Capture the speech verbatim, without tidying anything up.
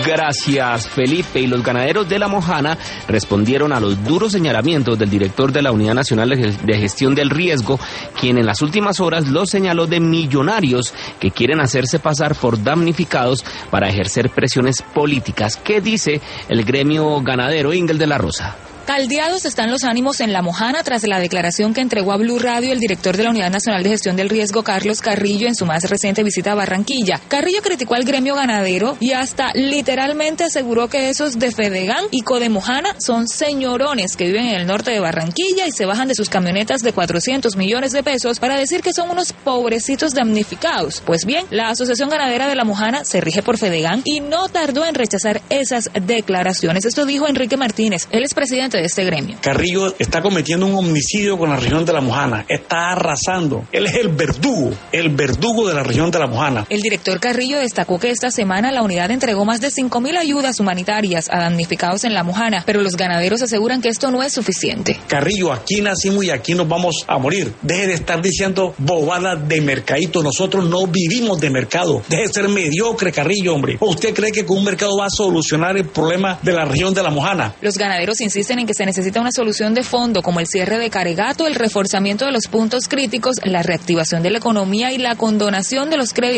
Gracias, Felipe. Y los ganaderos de La Mojana respondieron a los duros señalamientos del director de la Unidad Nacional de Gestión del Riesgo, quien en las últimas horas los señaló de millonarios que quieren hacerse pasar por damnificados para ejercer presiones políticas. ¿Qué dice el gremio ganadero? Ingel de la Rosa. Caldeados están los ánimos en La Mojana tras la declaración que entregó a Blue Radio el director de la Unidad Nacional de Gestión del Riesgo, Carlos Carrillo, en su más reciente visita a Barranquilla. Carrillo criticó al gremio ganadero y hasta literalmente aseguró que esos de Fedegan y Codemojana son señorones que viven en el norte de Barranquilla y se bajan de sus camionetas de cuatrocientos millones de pesos para decir que son unos pobrecitos damnificados. Pues bien, la Asociación Ganadera de La Mojana se rige por Fedegan y no tardó en rechazar esas declaraciones. Esto dijo Enrique Martínez, él es presidente de este gremio. Carrillo está cometiendo un homicidio con la región de La Mojana, está arrasando. Él es el verdugo, el verdugo de la región de La Mojana. El director Carrillo destacó que esta semana la unidad entregó más de cinco mil ayudas humanitarias a damnificados en La Mojana, pero los ganaderos aseguran que esto no es suficiente. Carrillo, aquí nacimos y aquí nos vamos a morir. Deje de estar diciendo bobadas de mercadito. Nosotros no vivimos de mercado. Deje de ser mediocre, Carrillo, hombre. ¿O usted cree que con un mercado va a solucionar el problema de la región de La Mojana? Los ganaderos insisten en que se necesita una solución de fondo, como el cierre de Caregato, el reforzamiento de los puntos críticos, la reactivación de la economía y la condonación de los créditos